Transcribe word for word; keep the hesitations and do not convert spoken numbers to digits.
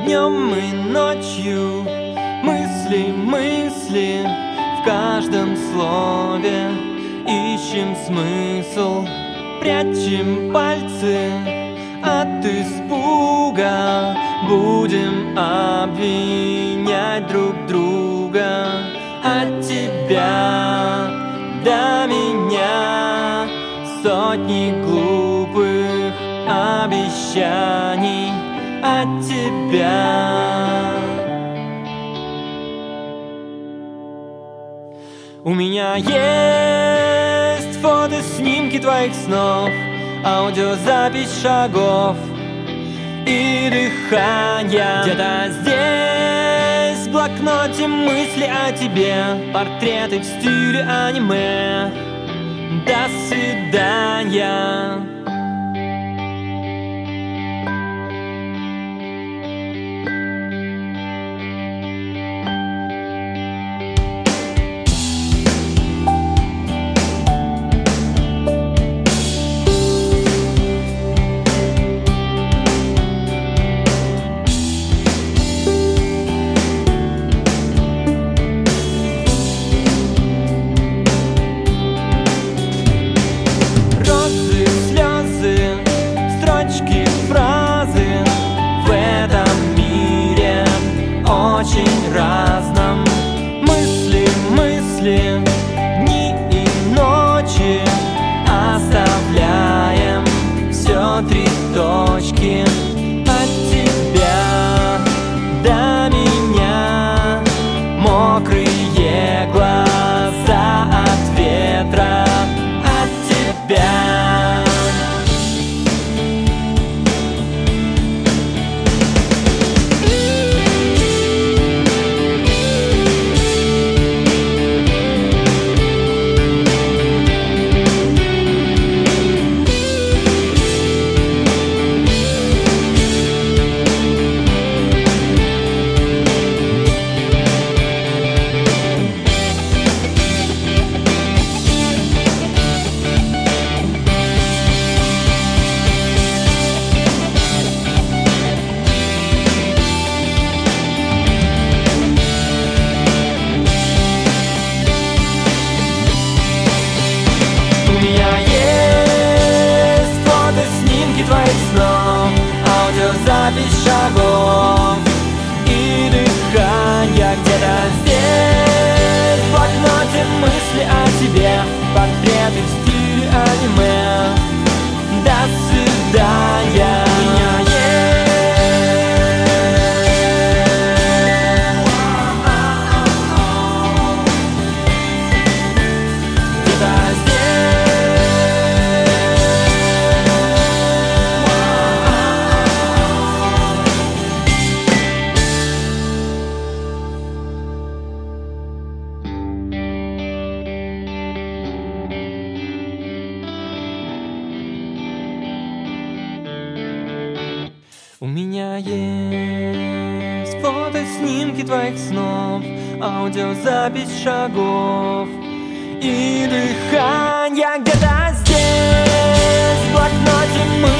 днем и ночью. Мысли, мысли в каждом слове. Ищем смысл, прячем пальцы от испуга. Будем обвинять друг друга. От тебя до меня сотни глупых обещаний. От тебя у меня есть фото, снимки твоих снов, аудиозапись шагов и дыхания. Где-то здесь в блокноте мысли о тебе, портреты в стиле аниме. До свидания. Дни и ночи оставляем все три точки. От тебя до меня мокрые глаза от ветра. От тебя твоих снов, аудиозапись шагов и дыхания. Где-то здесь в блокноте мысли о тебе, портреты в стиле аниме. До свидания. У меня есть фото, снимки твоих снов, аудиозапись шагов и дыхания. Где-то здесь в блокноте мы